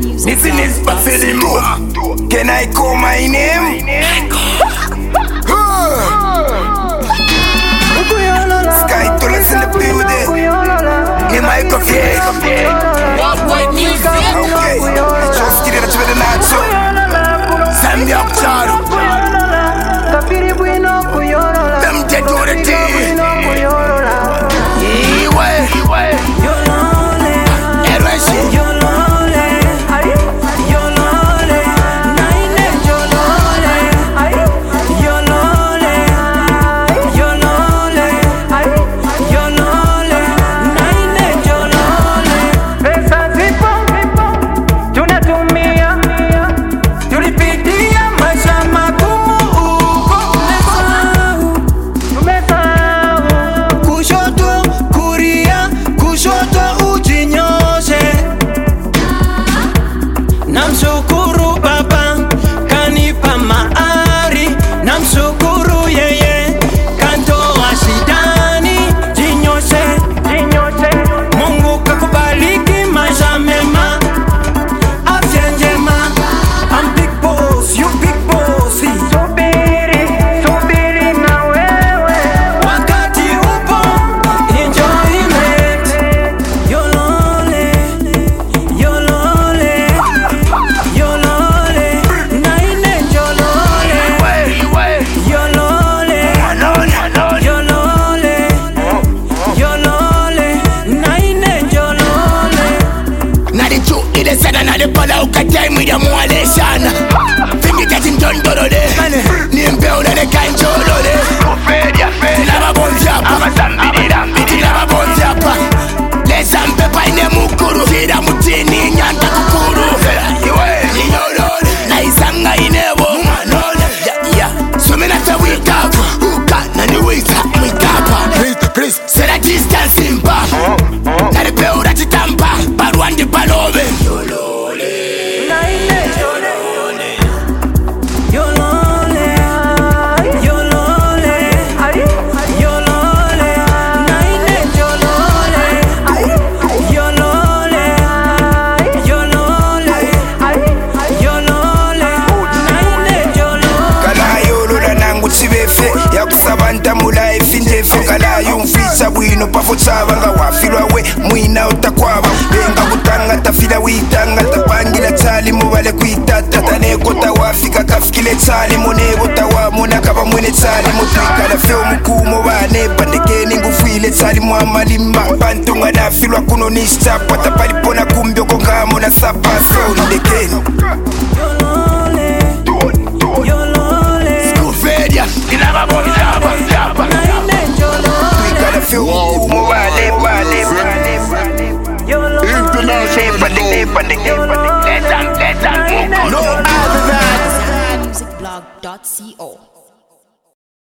Listen this but feel the more. Can I call my name? Sky Tullus in the building. In my coffee. What music? Okay, just get it to the nacho. Send me up, Charo. Them dead to the day. Namshukuru Baba kanipa maari, namshukuru yeye kantoa shidani. Jinyoshe, Mungu kakubariki maisha mema, afya njema. I'm big boss, you big boss. Subiri na wewe, wakati upo enjoyment. Yolole, yolole, yolole, naine yolole, yolole, yolole, yolole, naine yolole. Na the two it is said na the pala ukatai mwida mwaleshana. Fingi kati ndondorole. Nimpe una de kanjolole. Tilaba bonjapa. Tilaba bonjapa. Lesa mpepa ine mukuru. Tira mutini nyanta kukuru. Yolole. Na isanga inebo. Sumina ta wikapa. Uka na ni wita mwikapa. Please. Sera distance impa. Na the peura chitampa. Barwandi balobe. Naine yolole, yolole, yolole, yolole, naine yolole, yolole, yolole, yolole, naine yolole. Kala yolula nangu chibefe. Yakusaba ntamula efinjefe. Kala yumfisha bwino pafo chaba. Nga wafilwa we mwina utakwaba. Benga kutanga tafila witanga. Tapangila chali mubale kuitata. Taneko tawafika kafikile chali. Monego tawamuna kaba mwene chali. Mutuikala feo mukumo bane. Pandekeni ngufile chali muamalimba. Bantunga na filwa kuno nishchapa. Tapalipona kumbyo kongamo na sapa. Feo ndekeni Skuvedia. Ilaba bonjaba. Tuikala feo mukumo bane. Musicblog.co